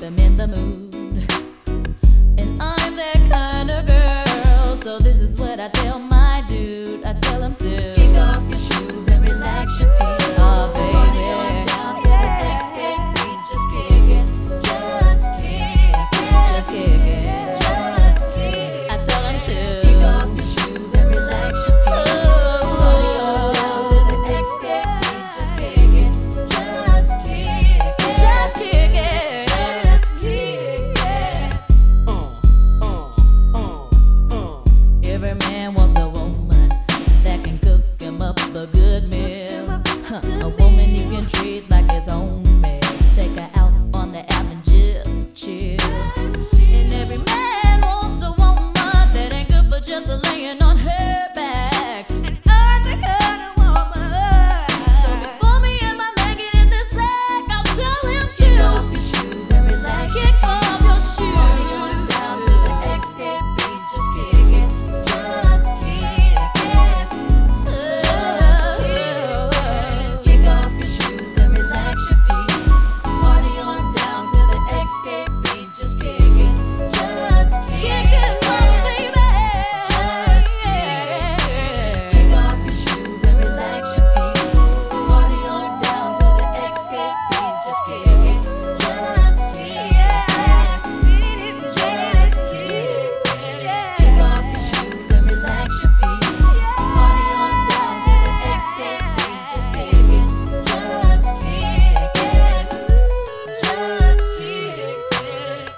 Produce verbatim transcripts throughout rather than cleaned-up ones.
I'm in the mood. And I'm that kind of girl, so this is what I tell my dude. I tell him to kick off your shoes and relax your feet. Oh baby, down to the escape beat. Just kick it, just kick it, just kick it, just kick it. I tell him to kick off your shoes and relax your feet. Party on down to the escape beat. Just kick it, just kick it, just kick it, just kick it. Every man wants a woman that can cook him up a good meal. Huh. A woman you can treat like his own man. Take her out on the app and just chill. And every man wants a woman that ain't good for just laying on her back. I'm the kind of woman. So before me and my man get in this sack, I'll tell him Kick to off your shoes and relax your kick feet. off your Party on shoes. down to the escape beat. Just kick it, just kick it, just kick it. Kick off your shoes and relax your feet. Party on down to the escape beat. Just kick it, just kick Kick it, it. mama, baby. Just kick it. Kick off your shoes and relax your feet. Party on down to the escape beat. Just kick it, just kick it. Just kick it. Kick off your shoes and relax your feet. Party on down to the escape beat. Just kick it, just kick it. Just kick it.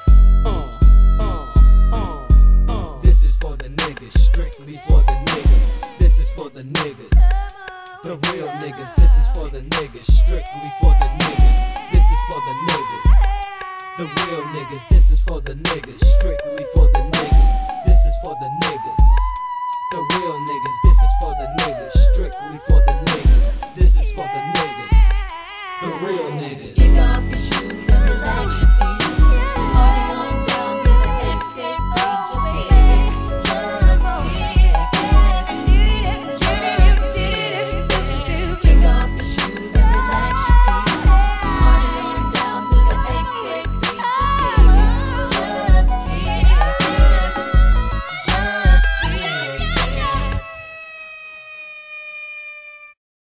This is for the niggas, strictly for the niggas. This is for the niggas, the real niggas. This is for the niggas, strictly for the niggas. This is for the niggas, the real niggas. This is for the niggas, strictly for the niggas. This is for the niggas, the real niggas. This is for the niggas, strictly for the niggas. This is for the niggas, the real niggas. Kick off your shoes and relax